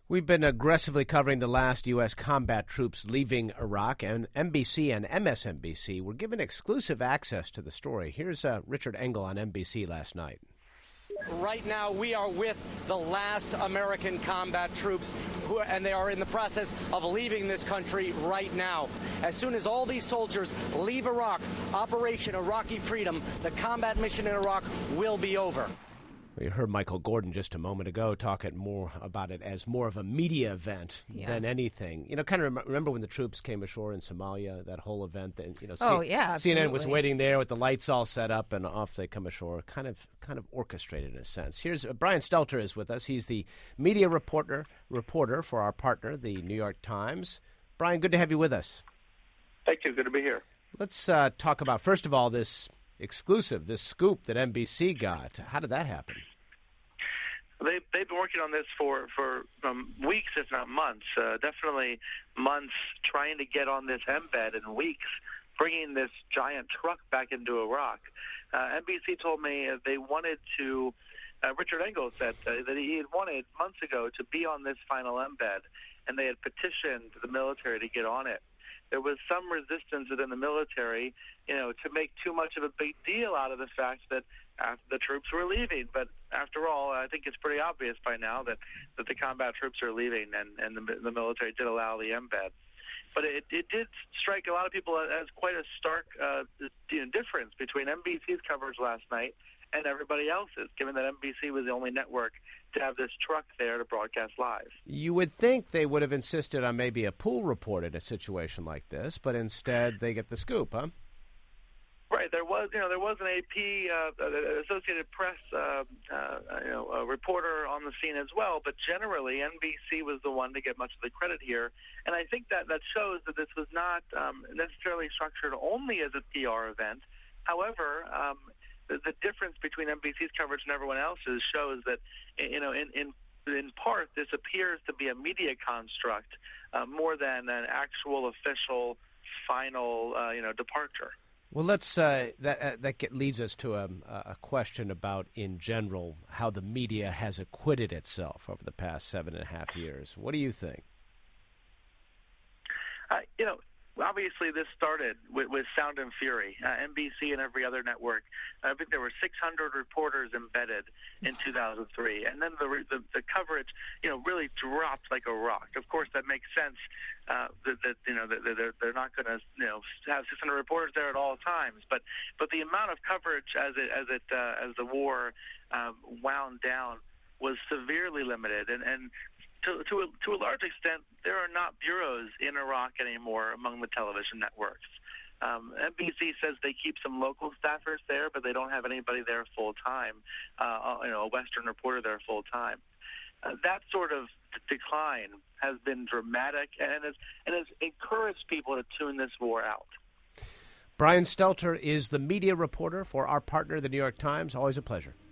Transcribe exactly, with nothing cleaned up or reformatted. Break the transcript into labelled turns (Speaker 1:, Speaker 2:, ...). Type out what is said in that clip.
Speaker 1: We've been aggressively covering the last U S combat troops leaving Iraq, and N B C and M S N B C were given exclusive access to the story. Here's uh, Richard Engel on N B C last night.
Speaker 2: Right now, we are with the last American combat troops, who, and they are in the process of leaving this country right now. As soon as all these soldiers leave Iraq, Operation Iraqi Freedom, the combat mission in Iraq will be over.
Speaker 1: We heard Michael Gordon just a moment ago talking more about it as more of a media event yeah. than anything. You know, kind of rem- remember when the troops came ashore in Somalia, that whole event. That, you know,
Speaker 3: oh,
Speaker 1: C-
Speaker 3: yeah,
Speaker 1: C N N
Speaker 3: absolutely.
Speaker 1: was waiting there with the lights all set up, and off they come ashore. Kind of, kind of orchestrated in a sense. Here's uh, Brian Stelter is with us. He's the media reporter reporter for our partner, the New York Times. Brian, good to have you with us.
Speaker 4: Thank you. Good to be here.
Speaker 1: Let's uh, talk about first of all this exclusive, this scoop that N B C got. How did that happen?
Speaker 4: They, they've been working on this for, for um, weeks, if not months, uh, definitely months, trying to get on this embed, and weeks bringing this giant truck back into Iraq. Uh, N B C told me they wanted to, uh, Richard Engel said uh, that he had wanted months ago to be on this final embed, and they had petitioned the military to get on it. There was some resistance within the military, you know, to make too much of a big deal out of the fact that uh, the troops were leaving. But after all, I think it's pretty obvious by now that, that the combat troops are leaving, and, and the, the military did allow the embed. But it, it did strike a lot of people as quite a stark uh, you know, difference between N B C's coverage last night and everybody else's, given that N B C was the only network to have this truck there to broadcast live.
Speaker 1: You would think they would have insisted on maybe a pool report in a situation like this, but instead they get the scoop, huh?
Speaker 4: Right. There was, you know, there was an A P, uh, Associated Press, uh, uh, you know, a reporter on the scene as well. But generally, N B C was the one to get much of the credit here, and I think that that shows that this was not um, necessarily structured only as a P R event. However, um, the, the difference between N B C's coverage and everyone else's shows that, you know, in in in part, this appears to be a media construct uh, more than an actual official final, uh, you know, departure.
Speaker 1: Well, let's uh, that uh, that get, leads us to a, a question about, in general, how the media has acquitted itself over the past seven and a half years. What do you think?
Speaker 4: Uh, you know, obviously this started with, with Sound and Fury, uh, N B C and every other network. I think there were six hundred reporters embedded in two thousand three, and then the, the the coverage, you know, really dropped like a rock. Of course, that makes sense. Uh, that, that you know that they're they're not going to you know have six hundred reporters there at all times, but but the amount of coverage as it as it uh, as the war um, wound down was severely limited, and and. To, to, a, to a large extent, there are not bureaus in Iraq anymore among the television networks. Um, N B C says they keep some local staffers there, but they don't have anybody there full time. Uh, you know, a Western reporter there full time. Uh, that sort of decline has been dramatic, and has and has encouraged people to tune this war out.
Speaker 1: Brian Stelter is the media reporter for our partner, the New York Times. Always a pleasure.